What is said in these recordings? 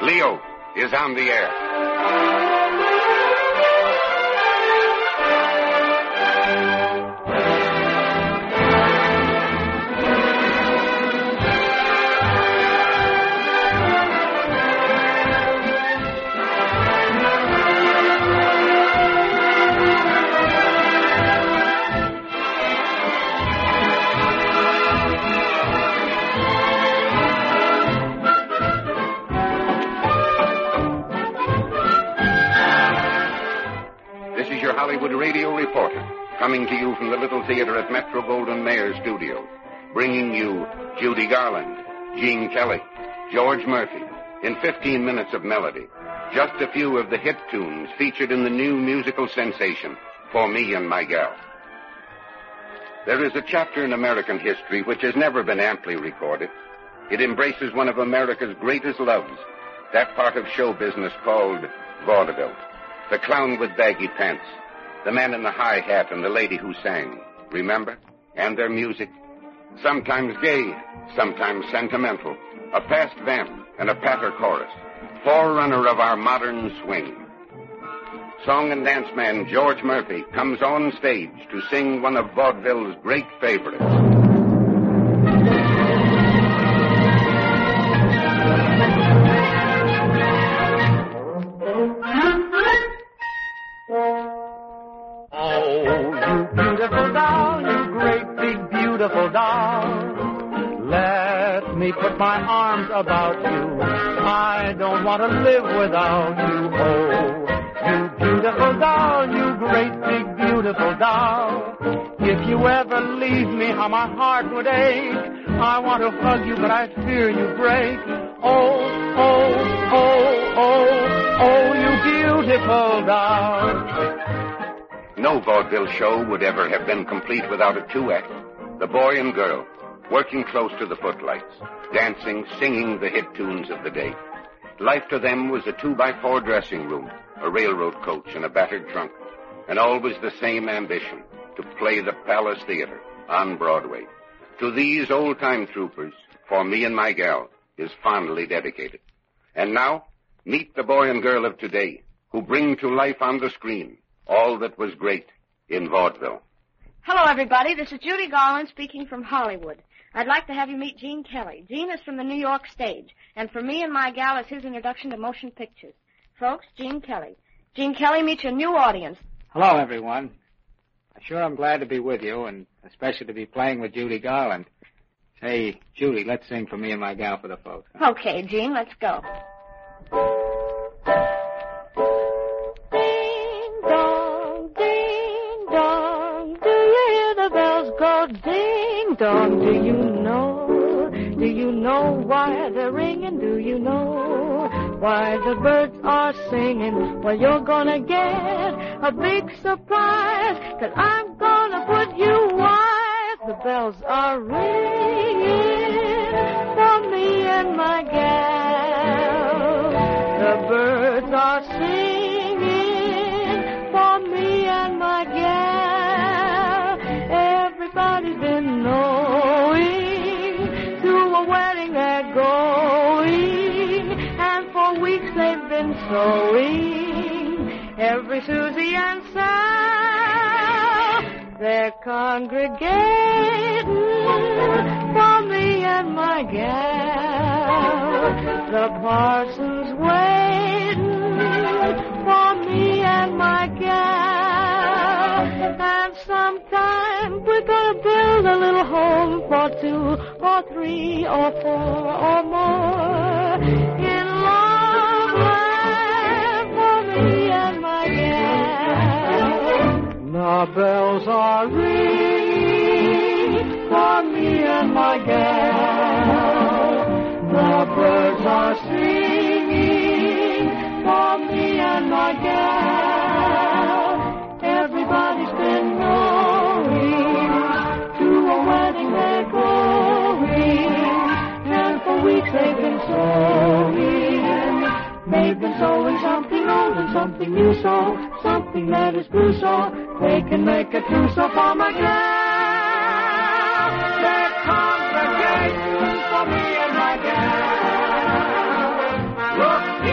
Leo is on the air. Hollywood radio reporter, coming to you from the little theater at Metro-Goldwyn-Mayer Studios, bringing you Judy Garland, Gene Kelly, George Murphy, in 15 minutes of melody. Just a few of the hit tunes featured in the new musical sensation, For Me and My Gal. There is a chapter in American history which has never been amply recorded. It embraces one of America's greatest loves, that part of show business called vaudeville. The clown with baggy pants, the man in the high hat, and the lady who sang. Remember? And their music. Sometimes gay, sometimes sentimental. A past vamp and a patter chorus. Forerunner of our modern swing. Song and dance man George Murphy comes on stage to sing one of vaudeville's great favorites. Put my arms about you. I don't want to live without you. Oh, you beautiful doll, you great big beautiful doll. If you ever leave me, how my heart would ache. I want to hug you, but I fear you break. Oh, oh, oh, oh, oh, you beautiful doll. No vaudeville show would ever have been complete without a two-act. The boy and girl, working close to the footlights, dancing, singing the hit tunes of the day. Life to them was a 2x4 dressing room, a railroad coach, and a battered trunk, and always the same ambition, to play the Palace Theater on Broadway. To these old-time troopers, For Me and My Gal is fondly dedicated. And now, meet the boy and girl of today, who bring to life on the screen all that was great in vaudeville. Hello, everybody. This is Judy Garland speaking from Hollywood. I'd like to have you meet Gene Kelly. Gene is from the New York stage, and For Me and My Gal is his introduction to motion pictures. Folks, Gene Kelly. Gene Kelly meets your new audience. Hello, everyone. Sure, I'm glad to be with you, and especially to be playing with Judy Garland. Say, Judy, let's sing For Me and My Gal for the folks. Huh? Okay, Gene, let's go. Ding dong, do you hear the bells go ding dong? Do you know why they're ringing? Do you know why the birds are singing? Well, you're gonna get a big surprise, 'cause I'm gonna put you wise. The bells are ringing for me and my gal. The birds are singing for me and my gal. Everybody's been knowing to a wedding they're going, and for weeks they've been sewing. Every Susie and Sal, they're congregating for me and my gal. The parson's waiting for me and my gal. And sometime we're gonna build a little home for 2 or 3 or 4 or more. In long life for me and my gal. The bells are ringing for me and my gal. The birds are singing for me and my gal. Everybody's been knowing to a wedding they're going, and for weeks they've been sewing. They've been sewing something old and something new, so something that is blue, so they can make a trousseau for my gal. They're congregating for me and my gal. Look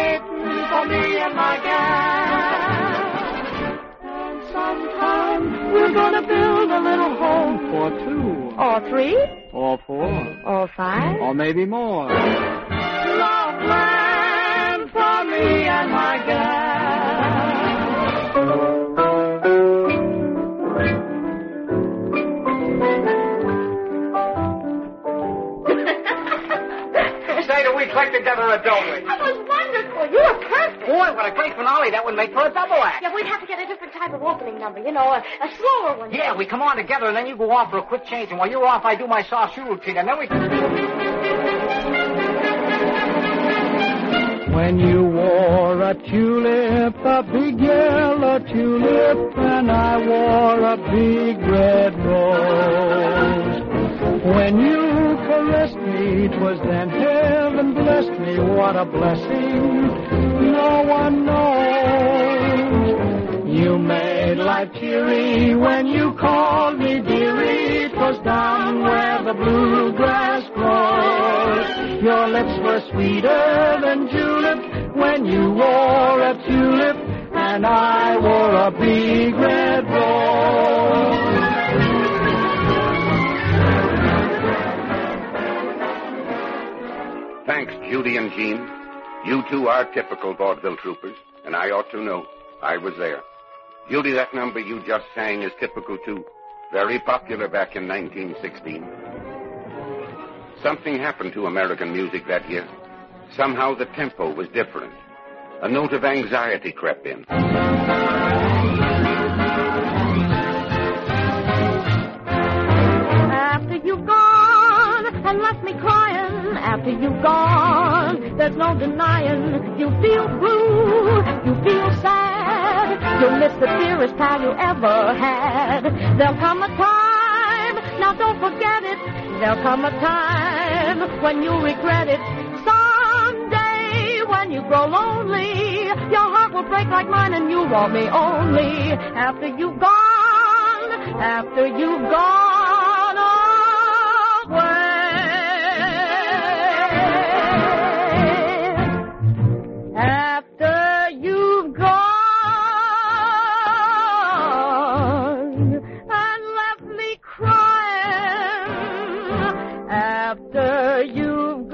waiting for me and my gal. And sometime we're gonna build a little home For two. or 3 Or 4. or 5. Or maybe more. Love land for me and my gal. Say, do we click together or don't we? That was wonderful. You were perfect. Boy, what a great finale. That would make for a double act. Yeah, we'd have to get a different type of opening number. You know, a slower one. Yeah, we come on together, and then you go off for a quick change, and while you're off, I do my soft shoe routine, and then we... When you wore a tulip, a big yellow tulip, and I wore a big red rose. When you caressed me, 'twas then heaven blessed me. What a blessing, no one knows. You made life cheery when you called me dearie. 'Twas down where the bluegrass grows. Your lips were sweeter than julep when you wore a tulip, and I wore a big red rose. Thanks, Judy and Gene. You two are typical vaudeville troopers, and I ought to know. I was there. Judy, that number you just sang is typical, too. Very popular back in 1916. Something happened to American music that year. Somehow the tempo was different. A note of anxiety crept in. After you've gone and left me crying, after you've gone, there's no denying. You feel blue, you feel sad. You'll miss the dearest pal you ever had. There'll come a time, now don't forget it. There'll come a time when you'll regret it. Someday when you grow lonely, your heart will break like mine and you'll want me only. After you've gone, after you've gone away. After you've gone and left me crying. After you've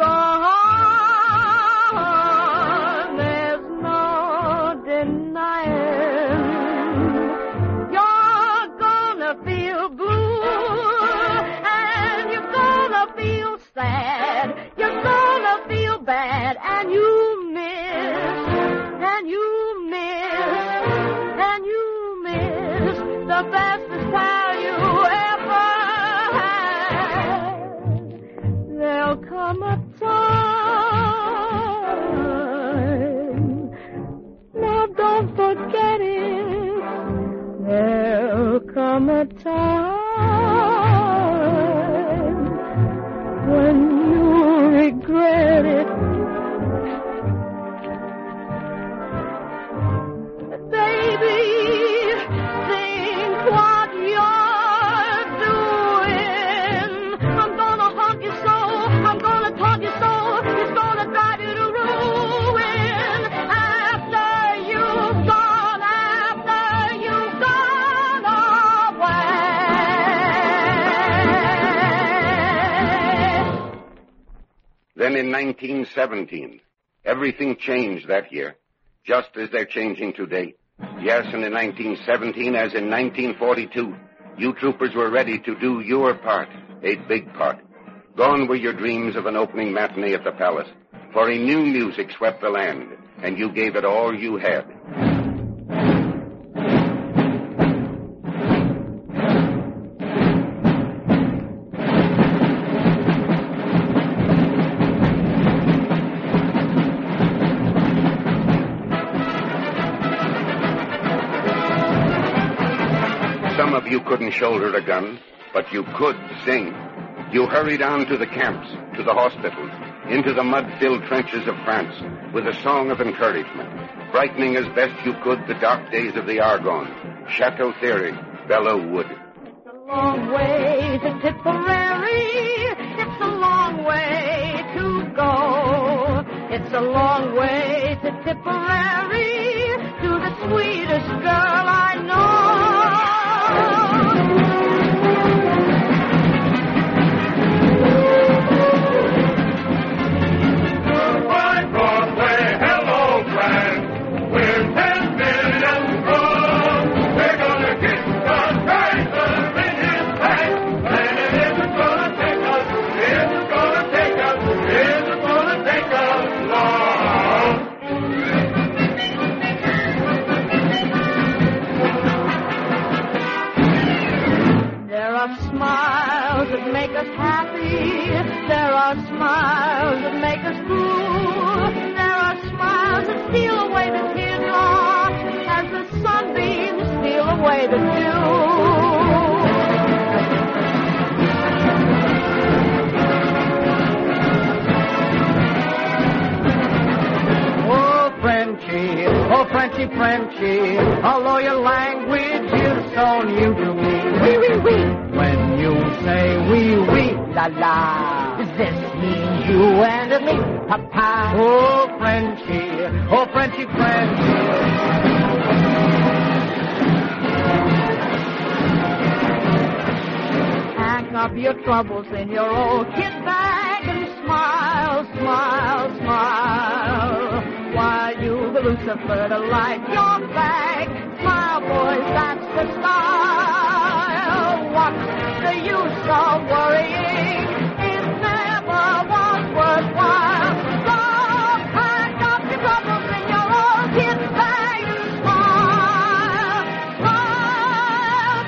gone, there's no denying. You're gonna feel blue, and you're gonna feel sad. You're gonna feel bad, and you miss, and you miss, and you miss the bestest pal you ever had. There'll come a time, now don't forget it. There'll come a time when you'll regret it. Baby, think what you're doing. I'm gonna haunt you so, I'm gonna taunt you so, it's gonna drive you to ruin. After you've gone away. Then in 1917, everything changed that year, just as they're changing today. Yes, and in 1917, as in 1942, you troopers were ready to do your part, a big part. Gone were your dreams of an opening matinee at the Palace, for a new music swept the land, and you gave it all you had. Some of you couldn't shoulder a gun, but you could sing. You hurried on to the camps, to the hospitals, into the mud-filled trenches of France with a song of encouragement, brightening as best you could the dark days of the Argonne, Chateau Thierry, Belleau Wood. It's a long way to Tipperary. It's a long way to go. It's a long way to Tipperary, to the sweetest girl I know. Goodbye, Broadway. Hello, friends. We're 10 million strong. We're gonna get the Chrysler in his back. And it isn't gonna take us. Isn't gonna take us. Isn't gonna take us long. There are smiles that make us happy. There are smiles that make us blue. There are smiles that steal away the teardrops as the sunbeams steal away the Frenchy, Frenchy, although your language is so new to me. Oui, oui, oui. When you say oui, oui, la la, Does this mean you and me, Papa? oh Frenchy, Frenchy. Pack up your troubles in your old kit bag and smile, smile, smile. While you, the Lucifer, to light your bag. Smile, boys, that's the style. What's the use of worrying? It never was worthwhile. So pack up your troubles in your old kit bag and smile, smile,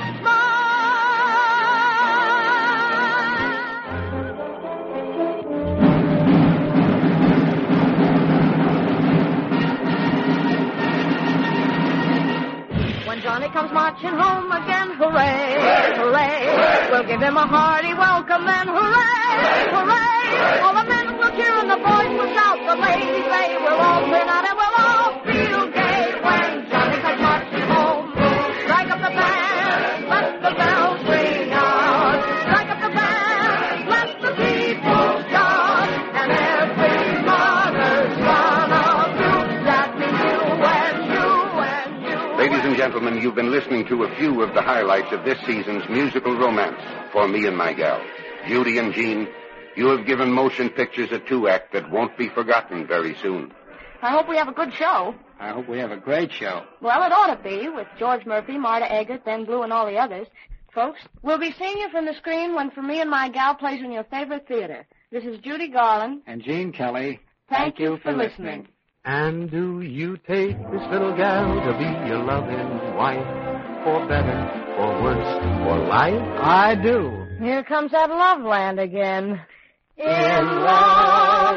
When Johnny comes marching home again, hooray, hooray. We'll give him a hearty welcome then, hooray, hooray. All the men will cheer and the boys will shout. The ladies say we'll all turn out and we'll all feel gay when Johnny comes marching home. Strike up the band, let the bells ring out. Strike up the band, let the people shout. And every mother's son of you, that means you and you and you. Ladies and gentlemen, you've been listening to a few of the highlights of this season's musical romance, For Me and My Gal. Judy and Jean, you have given motion pictures a 2-act that won't be forgotten very soon. I hope we have a good show. I hope we have a great show. Well, it ought to be, with George Murphy, Marta Eggert, Ben Blue, and all the others. Folks, we'll be seeing you from the screen when For Me and My Gal plays in your favorite theater. This is Judy Garland. And Gene Kelly, Thank you for listening. And do you take this little gal to be your loving wife, for better, for worse, for life? I do. Here comes that love land again. In love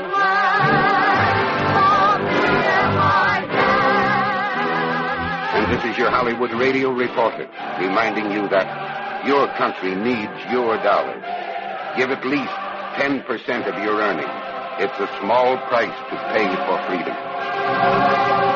land, for me and my gal. And this is your Hollywood radio reporter reminding you that your country needs your dollars. Give at least 10% of your earnings. It's a small price to pay for freedom.